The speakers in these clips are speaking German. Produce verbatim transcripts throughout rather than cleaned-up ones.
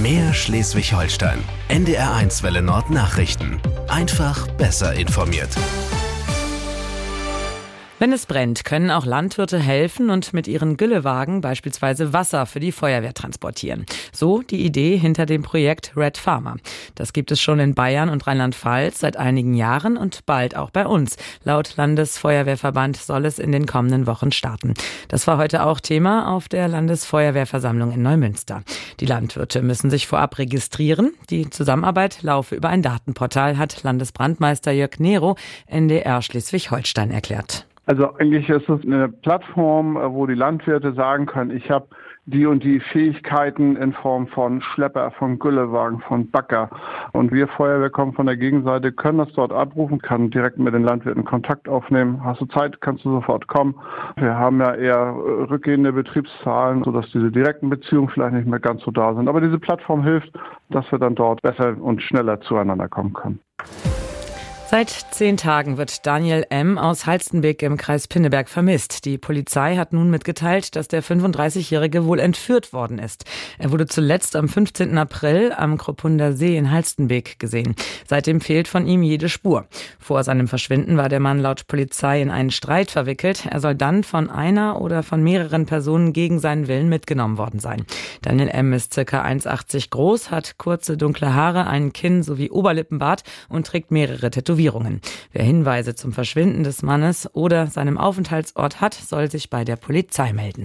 Mehr Schleswig-Holstein. N D R eins Welle Nord Nachrichten. Einfach besser informiert. Wenn es brennt, können auch Landwirte helfen und mit ihren Güllewagen beispielsweise Wasser für die Feuerwehr transportieren. So die Idee hinter dem Projekt Red Farmer. Das gibt es schon in Bayern und Rheinland-Pfalz seit einigen Jahren und bald auch bei uns. Laut Landesfeuerwehrverband soll es in den kommenden Wochen starten. Das war heute auch Thema auf der Landesfeuerwehrversammlung in Neumünster. Die Landwirte müssen sich vorab registrieren. Die Zusammenarbeit laufe über ein Datenportal, hat Landesbrandmeister Jörg Nero N D R Schleswig-Holstein erklärt. Also eigentlich ist es eine Plattform, wo die Landwirte sagen können, ich habe die und die Fähigkeiten in Form von Schlepper, von Güllewagen, von Bagger. Und wir Feuerwehr kommen von der Gegenseite, können das dort abrufen, kann direkt mit den Landwirten Kontakt aufnehmen. Hast du Zeit, kannst du sofort kommen. Wir haben ja eher rückgehende Betriebszahlen, sodass diese direkten Beziehungen vielleicht nicht mehr ganz so da sind. Aber diese Plattform hilft, dass wir dann dort besser und schneller zueinander kommen können. Seit zehn Tagen wird Daniel M. aus Halstenbek im Kreis Pinneberg vermisst. Die Polizei hat nun mitgeteilt, dass der fünfunddreißigjährige wohl entführt worden ist. Er wurde zuletzt am fünfzehnten April am Kroppunder See in Halstenbek gesehen. Seitdem fehlt von ihm jede Spur. Vor seinem Verschwinden war der Mann laut Polizei in einen Streit verwickelt. Er soll dann von einer oder von mehreren Personen gegen seinen Willen mitgenommen worden sein. Daniel M. ist ca. eins Komma achtzig groß, hat kurze dunkle Haare, einen Kinn sowie Oberlippenbart und trägt mehrere Tätowierungen. Wer Hinweise zum Verschwinden des Mannes oder seinem Aufenthaltsort hat, soll sich bei der Polizei melden.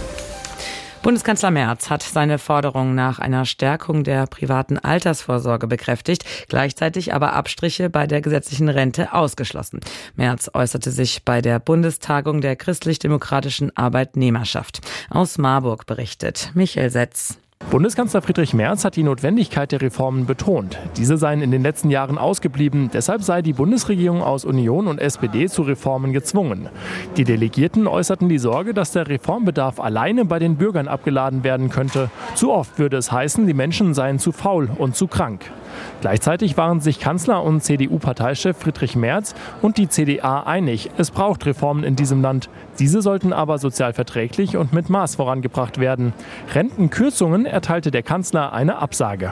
Bundeskanzler Merz hat seine Forderung nach einer Stärkung der privaten Altersvorsorge bekräftigt, gleichzeitig aber Abstriche bei der gesetzlichen Rente ausgeschlossen. Merz äußerte sich bei der Bundestagung der christlich-demokratischen Arbeitnehmerschaft. Aus Marburg berichtet Michael Setz. Bundeskanzler Friedrich Merz hat die Notwendigkeit der Reformen betont. Diese seien in den letzten Jahren ausgeblieben. Deshalb sei die Bundesregierung aus Union und S P D zu Reformen gezwungen. Die Delegierten äußerten die Sorge, dass der Reformbedarf alleine bei den Bürgern abgeladen werden könnte. Zu oft würde es heißen, die Menschen seien zu faul und zu krank. Gleichzeitig waren sich Kanzler und C D U-Parteichef Friedrich Merz und die C D A einig, es braucht Reformen in diesem Land. Diese sollten aber sozial verträglich und mit Maß vorangebracht werden. Rentenkürzungen erteilte der Kanzler eine Absage.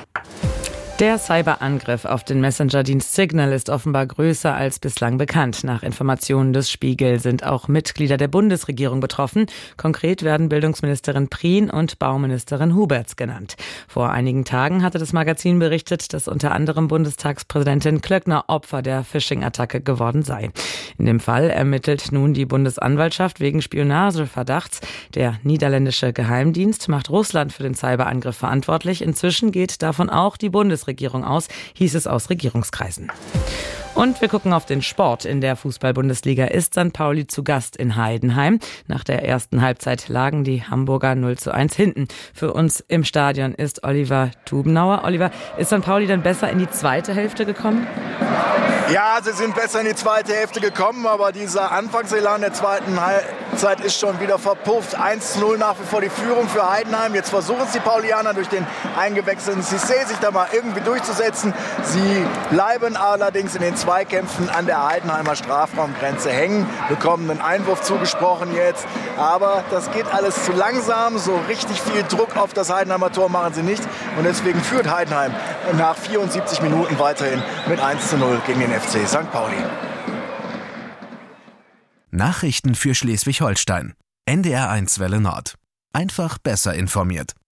Der Cyberangriff auf den Messenger-Dienst Signal ist offenbar größer als bislang bekannt. Nach Informationen des Spiegel sind auch Mitglieder der Bundesregierung betroffen. Konkret werden Bildungsministerin Prien und Bauministerin Huberts genannt. Vor einigen Tagen hatte das Magazin berichtet, dass unter anderem Bundestagspräsidentin Klöckner Opfer der Phishing-Attacke geworden sei. In dem Fall ermittelt nun die Bundesanwaltschaft wegen Spionageverdachts. Der niederländische Geheimdienst macht Russland für den Cyberangriff verantwortlich. Inzwischen geht davon auch die Bundesregierung Regierung aus, hieß es aus Regierungskreisen. Und wir gucken auf den Sport. In der Fußball-Bundesliga ist Sankt Pauli zu Gast in Heidenheim. Nach der ersten Halbzeit lagen die Hamburger null zu eins hinten. Für uns im Stadion ist Oliver Tubenauer. Oliver, ist Sankt Pauli dann besser in die zweite Hälfte gekommen? Ja, sie sind besser in die zweite Hälfte gekommen, aber dieser Anfangselan der zweiten Halbzeit ist schon wieder verpufft. eins zu null nach wie vor die Führung für Heidenheim. Jetzt versuchen es die Paulianer durch den eingewechselten Cissé sich da mal irgendwie durchzusetzen. Sie bleiben allerdings in den Zweikämpfen an der Heidenheimer Strafraumgrenze hängen, bekommen einen Einwurf zugesprochen jetzt. Aber das geht alles zu langsam. So richtig viel Druck auf das Heidenheimer Tor machen sie nicht. Und deswegen führt Heidenheim nach vierundsiebzig Minuten weiterhin mit eins zu null gegen den F C Sankt Pauli. Nachrichten für Schleswig-Holstein. N D R eins Welle Nord. Einfach besser informiert.